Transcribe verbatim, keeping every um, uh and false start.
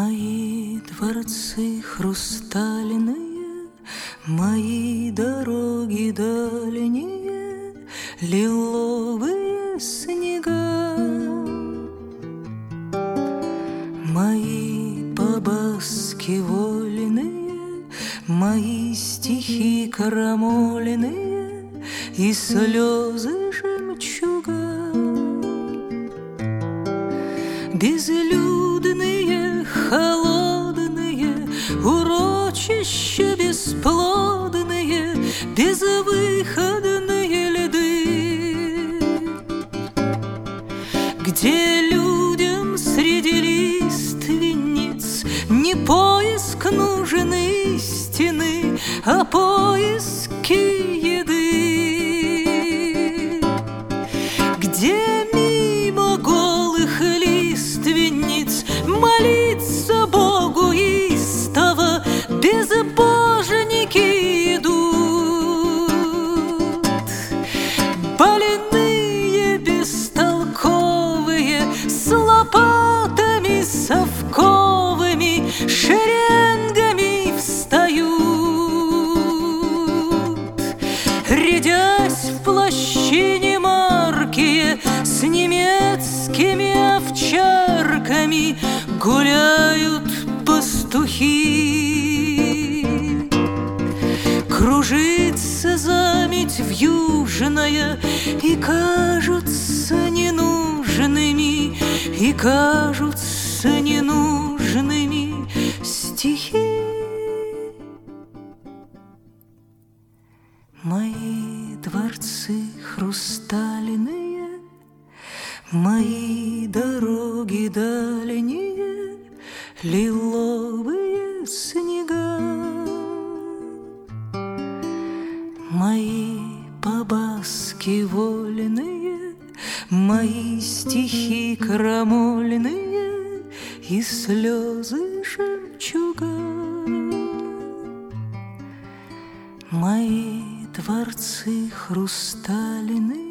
Мои дворцы хрустальные, мои дороги дальние, лиловые снега. Мои побаски вольные, мои стихи крамольные и слезы жемчуга. Безлюдные, холодные, урочища бесплодные, безвыходные льды, где людям среди лиственниц не поиск нужен истины, а поиски еды, где мимо голых лиственниц молиться Богу истово безбожники идут. Больные, бестолковые, с лопатами совковыми шеренгами встают, рядясь в плащи немаркие, с немецкими овчарками гуляют пастухи. Кружится заметь вьюжная, и кажутся ненужными, и кажутся ненужными стихи. Мои дворцы хрустальные, мои дороги дальние, лиловые снега. Мои побаски вольные, мои стихи крамольные и слезы жемчуга. Мои дворцы хрустальные,